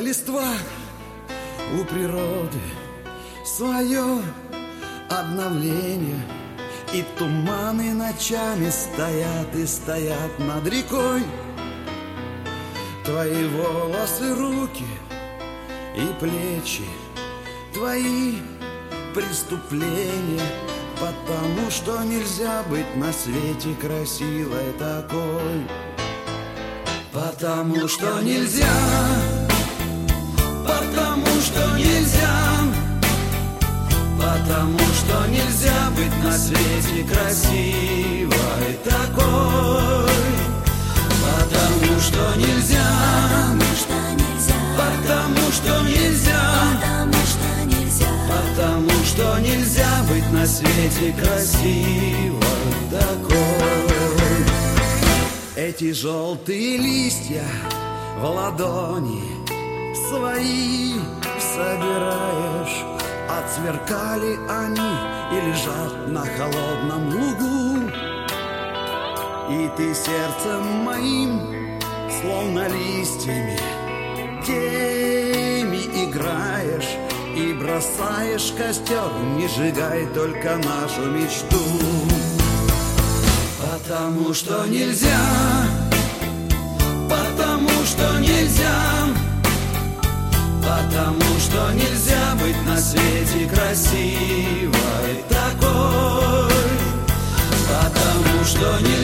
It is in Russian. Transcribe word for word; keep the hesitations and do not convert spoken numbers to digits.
листва у природы свое обновление, и туманы ночами стоят и стоят над рекой. Твои волосы, руки и плечи, твои преступления, потому что нельзя быть на свете красивой такой. Потому что нельзя, потому что нельзя, потому что нельзя быть на свете красивой такой. Потому что нельзя, потому что нельзя, потому что нельзя быть на свете красивой такой. Эти желтые листья в ладони свои собираешь, отсверкали они и лежат на холодном лугу. И ты сердцем моим, словно листьями, теми играешь и бросаешь костер. Не сжигай только нашу мечту. Потому что нельзя, потому что нельзя, потому что нельзя быть на свете красивой такой. Потому что нельзя,